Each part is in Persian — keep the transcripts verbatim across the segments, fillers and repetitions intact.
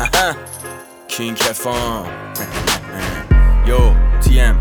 کینگ کفام یو تی ام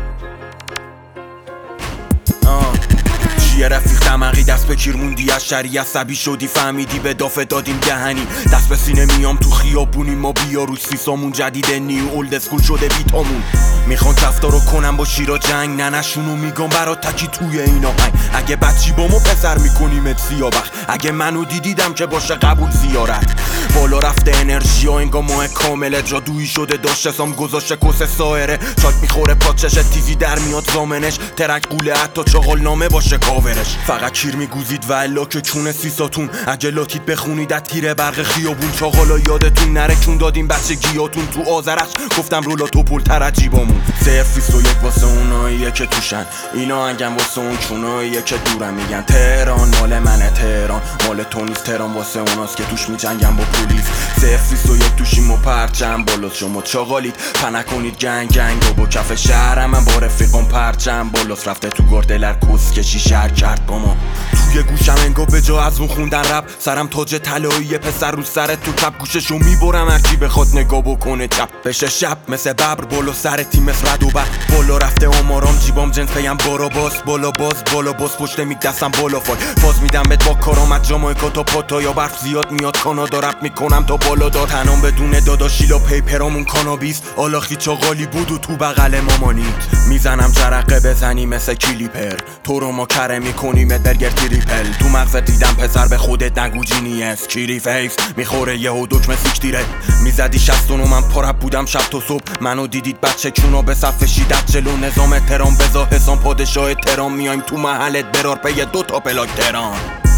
یه رفیق دمقی دست به کیر موندی، از شری عصبی شدی فهمیدی به دافه دادیم دهنی. دست به سینه میام تو خیابونی ما بیا روش سیسامون جدیده نیو اولد اسکول شده بیتامون. میخوان کفتارو کنم با شیرا جنگ، ننشونو میگم برا تکی توی این آهنگ. اگه بچی با ما پسر میکنیمت سیابخت، اگه منو دیدیدم که باشه قبول زیارت. بالا رفته انرژی ها انگا ماه کامله، جادویی شده داشته سام گذاشته کس سایره. شاک میخوره پاچش تیزی در میاد زامنش، ترک قوله حتی چاقال نامه باشه کاورش. فقط کیر میگوزید و الا که چونه سیساتون، اگه لاتید بخونید از تیر برق خیابون. چاقالا یادتون نره چون دادیم بچه گیاتون تو آذرش، گفتم رولا تو پول تر عجیبامون. صرف بیست و یک واسه اوناییه که توشن، اینا انگم واسه اون چوناییه که دورم. میگن تهران مال منه، تهران مال تو نیست، تهران واسه اوناست که توش میجنگن با پلیس. صرف بیست و یک توشیم و پرچم بالاست، شما چاقالید پنه کنید گنگ گنگ و با کف شهرم. من با رفیقم پرچم بالاست، رفته تو گردلر کس کشی شهر کرد با ما. توی گوشم انگا به جا از اون خوندن رپ، سرم تاج طلایی پسر رو سر تو کپ. گوششو میبرم هرچی بخواد نگاه بکنه چپ بشه شب، مثل ببر بالا سر تیم مثل رد و بر. بالا رفته آمارام جیبام جنس پیم بارا باس، بالا باز بالا باز پشت میگ دستم بالا فال. فاز میدم بهت با کارامت جامایکا تا پاتا، یا برف زیاد میاد کانادا رپ میکنم تا بالا دار. تنام بدون داداشیلا پیپرامون کانابیس، آلاخی چاقالی بود و تو بغل مامانیت. میزنم جرقه بزنی مثل کلیپر، تو رو ما کره میکنیم برگر تریپل. تو مغزت دیدم پسر به خودت نگو جینیس، کیری فیس میخوره یهو دکمه سیک دیره. میزدی شصتونو من پارب بودم شب تا صبح، منو دیدید بچه چونو به صف شیدت جلو نظام ترام بزا حسام پادشاه ترام. میایم تو محلت برار پی دو تا پلاک تران.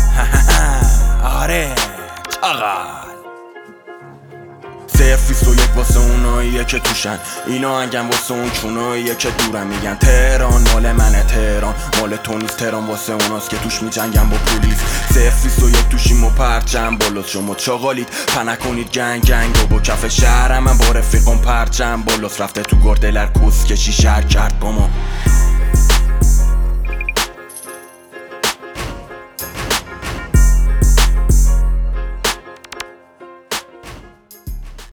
آره چاقال. صرف بیست و یک واسه اوناییه که توشن، اینا انگم واسه اون چوناییه که دورم. میگن تهران مال منه، تهران مال تو نیست، تهران واسه اوناست که توش میجنگن با پلیس. صرف بیست و یک توشیم و پرچم بالاست، شما چاقالید پنه کنید گنگ گنگ و با کف شهرم. من با رفیقم پرچم بالاست، رفته تو گردلر کس کشی شهر کرد با ما.